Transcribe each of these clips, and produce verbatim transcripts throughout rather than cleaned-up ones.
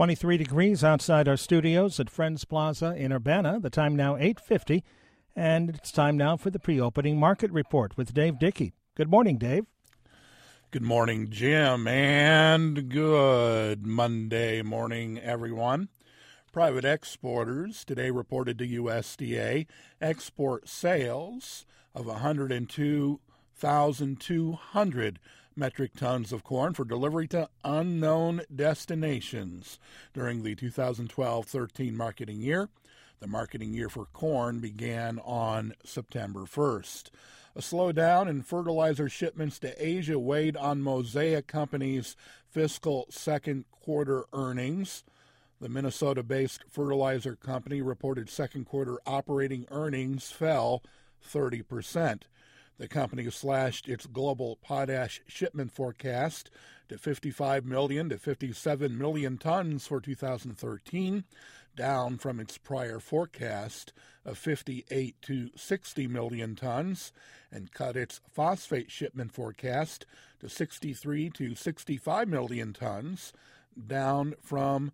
twenty-three degrees outside our studios at Friends Plaza in Urbana. The time now eight fifty, and it's time now for the pre-opening market report with Dave Dickey. Good morning, Dave. Good morning, Jim, and good Monday morning, everyone. Private exporters today reported to U S D A export sales of one hundred two thousand two hundred metric tons of corn for delivery to unknown destinations during the two thousand twelve thirteen marketing year. The marketing year for corn began on September first. A slowdown in fertilizer shipments to Asia weighed on Mosaic Company's fiscal second quarter earnings. The Minnesota-based fertilizer company reported second quarter operating earnings fell thirty percent. The company slashed its global potash shipment forecast to fifty-five million to fifty-seven million tons for two thousand thirteen, down from its prior forecast of fifty-eight to sixty million tons, and cut its phosphate shipment forecast to sixty-three to sixty-five million tons, down from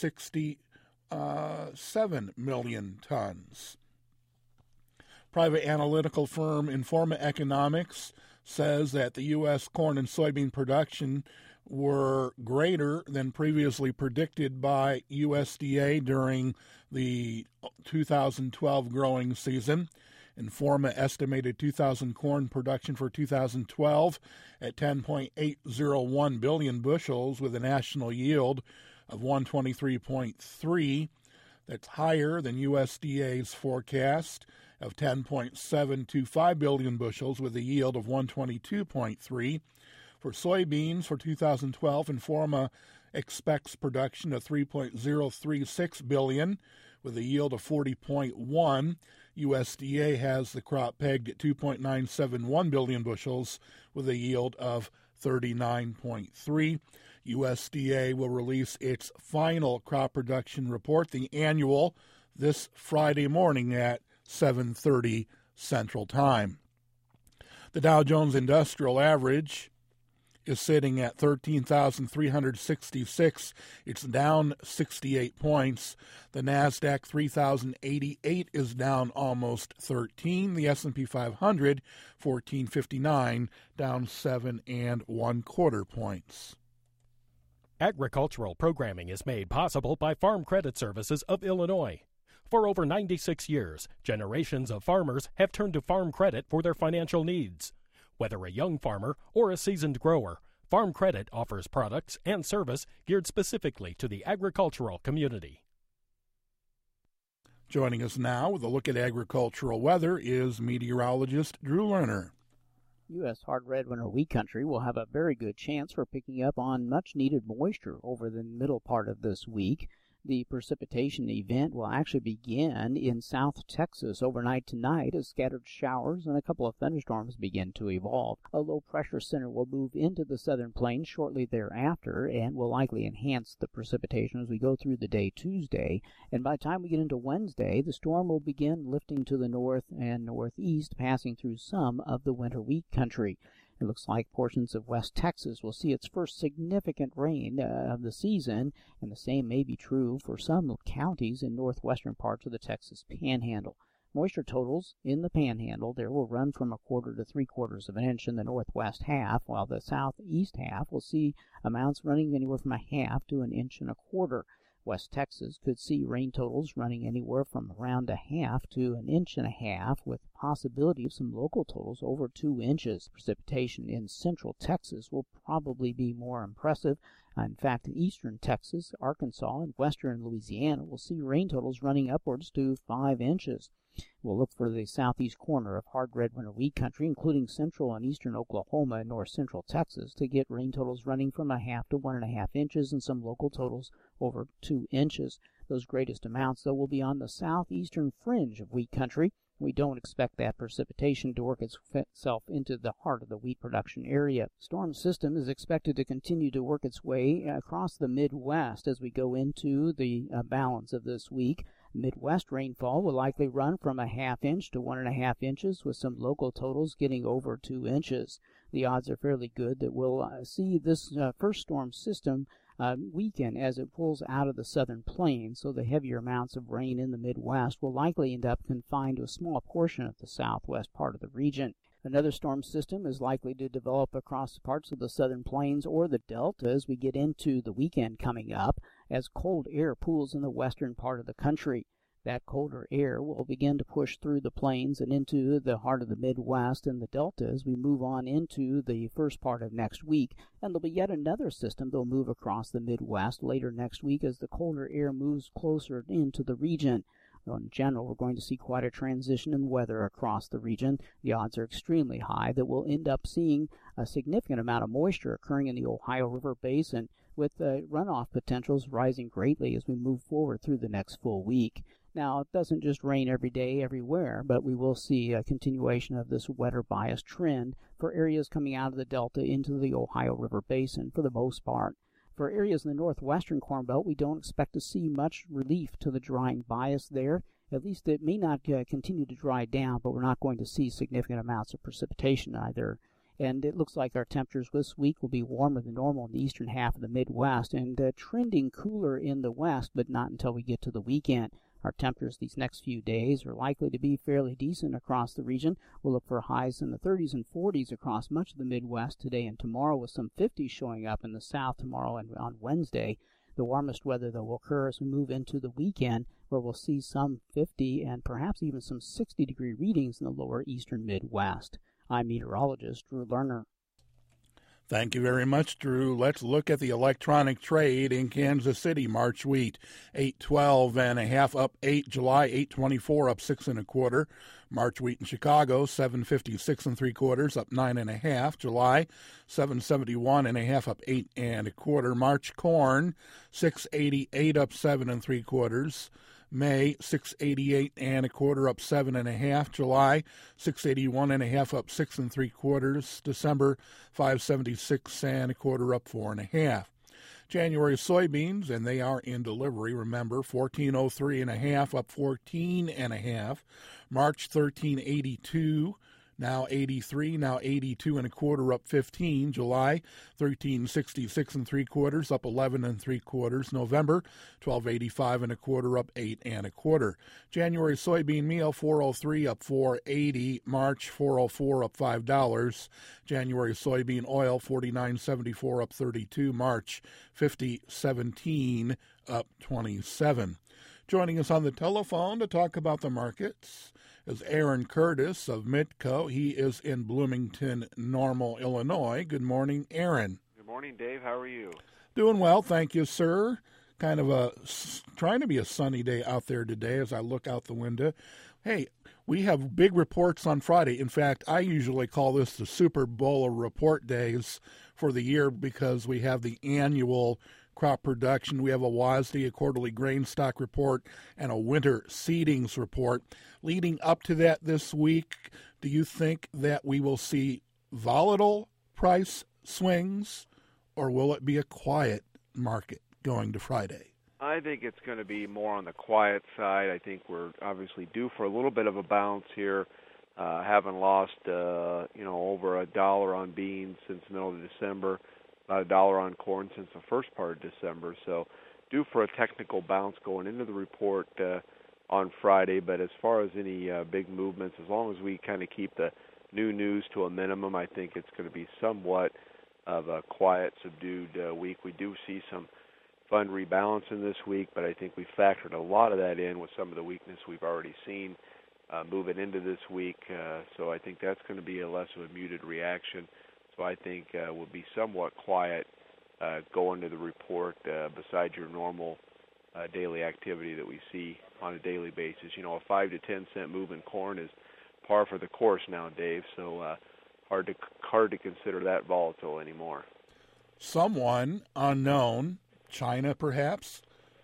sixty-seven million tons. Private analytical firm Informa Economics says that the U S corn and soybean production were greater than previously predicted by U S D A during the two thousand twelve growing season. Informa estimated two thousand corn production for two thousand twelve at ten point eight oh one billion bushels with a national yield of one hundred twenty-three point three. That's higher than U S D A's forecast of ten point seven two five billion bushels with a yield of one hundred twenty-two point three. For soybeans for two thousand twelve, Informa expects production of three point oh three six billion with a yield of forty point one. U S D A has the crop pegged at two point nine seven one billion bushels with a yield of thirty-nine point three. U S D A will release its final crop production report, the annual, this Friday morning at seven thirty Central Time. The Dow Jones Industrial Average is sitting at thirteen thousand three hundred sixty-six. It's down sixty-eight points. The NASDAQ three thousand eighty-eight is down almost thirteen. The S and P five hundred, fourteen fifty-nine, down seven and one quarter points. Agricultural programming is made possible by Farm Credit Services of Illinois. For over ninety-six years, generations of farmers have turned to farm credit for their financial needs. Whether a young farmer or a seasoned grower, Farm Credit offers products and service geared specifically to the agricultural community. Joining us now with a look at agricultural weather is meteorologist Drew Lerner. U S hard red winter wheat country will have a very good chance for picking up on much-needed moisture over the middle part of this week. The precipitation event will actually begin in South Texas overnight tonight as scattered showers and a couple of thunderstorms begin to evolve. A low-pressure center will move into the southern plains shortly thereafter and will likely enhance the precipitation as we go through the day Tuesday. And by the time we get into Wednesday, the storm will begin lifting to the north and northeast, passing through some of the winter wheat country. It looks like portions of West Texas will see its first significant rain uh, of the season, and the same may be true for some counties in northwestern parts of the Texas Panhandle. Moisture totals in the Panhandle there will run from a quarter to three quarters of an inch in the northwest half, while the southeast half will see amounts running anywhere from a half to an inch and a quarter. West Texas could see rain totals running anywhere from around a half to an inch and a half, with possibility of some local totals over two inches. Precipitation in central Texas will probably be more impressive. In fact, in eastern Texas, Arkansas, and western Louisiana will see rain totals running upwards to five inches. We'll look for the southeast corner of hard red winter wheat country, including central and eastern Oklahoma and north central Texas, to get rain totals running from a half to one and a half inches and some local totals over two inches. Those greatest amounts, though, will be on the southeastern fringe of wheat country. We don't expect that precipitation to work itself into the heart of the wheat production area. Storm system is expected to continue to work its way across the Midwest as we go into the uh, balance of this week. Midwest rainfall will likely run from a half inch to one and a half inches, with some local totals getting over two inches. The odds are fairly good that we'll uh, see this uh, first storm system uh, weaken as it pulls out of the southern plains, so the heavier amounts of rain in the Midwest will likely end up confined to a small portion of the southwest part of the region. Another storm system is likely to develop across parts of the southern plains or the delta as we get into the weekend coming up, as cold air pools in the western part of the country. That colder air will begin to push through the plains and into the heart of the Midwest and the Delta as we move on into the first part of next week. And there'll be yet another system that will move across the Midwest later next week as the colder air moves closer into the region. In general, we're going to see quite a transition in weather across the region. The odds are extremely high that we'll end up seeing a significant amount of moisture occurring in the Ohio River Basin, with uh, runoff potentials rising greatly as we move forward through the next full week. Now, it doesn't just rain every day everywhere, but we will see a continuation of this wetter bias trend for areas coming out of the Delta into the Ohio River Basin for the most part. For areas in the northwestern Corn Belt, we don't expect to see much relief to the drying bias there. At least it may not uh, continue to dry down, but we're not going to see significant amounts of precipitation either. And it looks like our temperatures this week will be warmer than normal in the eastern half of the Midwest and uh, trending cooler in the west, but not until we get to the weekend. Our temperatures these next few days are likely to be fairly decent across the region. We'll look for highs in the thirties and forties across much of the Midwest today and tomorrow, with some fifties showing up in the south tomorrow and on Wednesday. The warmest weather, though, will occur as we move into the weekend, where we'll see some fifty and perhaps even some sixty degree readings in the lower eastern Midwest. I'm meteorologist Drew Lerner. Thank you very much, Drew. Let's look at the electronic trade in Kansas City. March wheat, eight twelve and a half up eight. July, eight twenty-four up six and a quarter. March wheat in Chicago, seven fifty-six and three quarters up nine and a half. July, seven seventy-one and a half up eight and a quarter. March corn, six eighty-eight up seven and three quarters. May, six eighty-eight and a quarter up seven and a half. July, six eighty-one and a half up six and three quarters. December, five seventy-six and a quarter up four and a half. January soybeans, and they are in delivery, remember, fourteen oh three and a half up fourteen and a half. March, thirteen eighty-two. Now eighty-three, now eighty-two and a quarter up fifteen. July, thirteen sixty-six and three quarters up eleven and three quarters. November, twelve eighty-five and a quarter up eight and a quarter. January soybean meal, four oh three up four eighty. March, four oh four up five dollars. January soybean oil, forty-nine seventy-four up thirty-two. March, fifty seventeen up twenty-seven. Joining us on the telephone to talk about the markets is Aaron Curtis of Mitco. He is in Bloomington Normal, Illinois. Good morning, Aaron. Good morning, Dave. How are you? Doing well, thank you, sir. Kind of a trying to be a sunny day out there today as I look out the window. Hey, we have big reports on Friday. In fact, I usually call this the Super Bowl of report days for the year because we have the annual crop production. We have a W A S D, a quarterly grain stock report, and a winter seedings report. Leading up to that this week, do you think that we will see volatile price swings, or will it be a quiet market going to Friday? I think it's going to be more on the quiet side. I think we're obviously due for a little bit of a bounce here. Uh, haven't lost, uh, you know, over a dollar on beans since the middle of December. About a dollar on corn since the first part of December. So due for a technical bounce going into the report uh, on Friday. But as far as any uh, big movements, as long as we kind of keep the new news to a minimum, I think it's going to be somewhat of a quiet, subdued uh, week. We do see some fund rebalancing this week, but I think we factored a lot of that in with some of the weakness we've already seen uh, moving into this week. Uh, so I think that's going to be a less of a muted reaction. So I think uh, we'll be somewhat quiet uh, going to the report uh, besides your normal uh, daily activity that we see on a daily basis. You know, a five to ten cent move in corn is par for the course now, Dave. So uh, hard to hard to consider that volatile anymore. Someone unknown, China perhaps,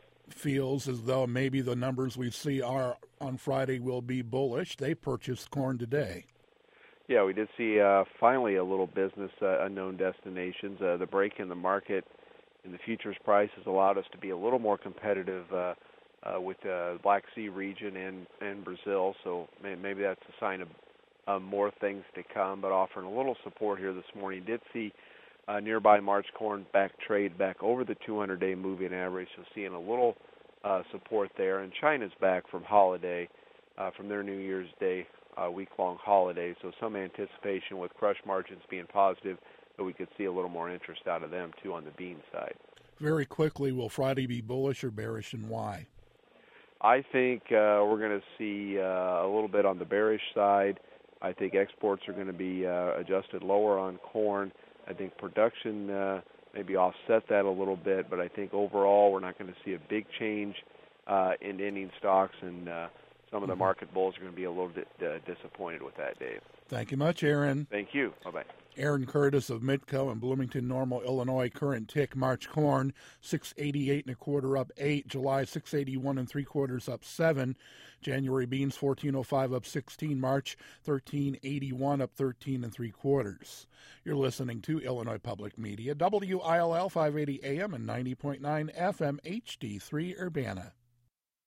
feels as though maybe the numbers we see are on Friday will be bullish. They purchased corn today. Yeah, we did see uh, finally a little business, uh, unknown destinations. Uh, the break in the market in the futures price has allowed us to be a little more competitive uh, uh, with the Black Sea region and, and Brazil. So may, maybe that's a sign of uh, more things to come, but offering a little support here this morning. Did see Uh, nearby March corn back trade back over the two hundred day moving average, so seeing a little uh, support there. And China's back from holiday, uh, from their New Year's Day uh, week-long holiday, so some anticipation with crush margins being positive that we could see a little more interest out of them, too, on the bean side. Very quickly, will Friday be bullish or bearish, and why? I think uh, we're going to see uh, a little bit on the bearish side. I think exports are going to be uh, adjusted lower on corn. I think production uh, maybe offset that a little bit, but I think overall we're not going to see a big change uh, in ending stocks, and uh, some of the market bulls are going to be a little bit uh, disappointed with that, Dave. Thank you much, Aaron. Thank you. Bye-bye. Aaron Curtis of Midco in Bloomington Normal, Illinois. Current tick March corn six eighty-eight and a quarter up eight. July six eighty-one and three quarters up seven. January beans fourteen oh five up sixteen. March thirteen eighty-one up thirteen and three quarters. You're listening to Illinois Public Media, W I L L five eighty A M and ninety point nine F M H D three Urbana.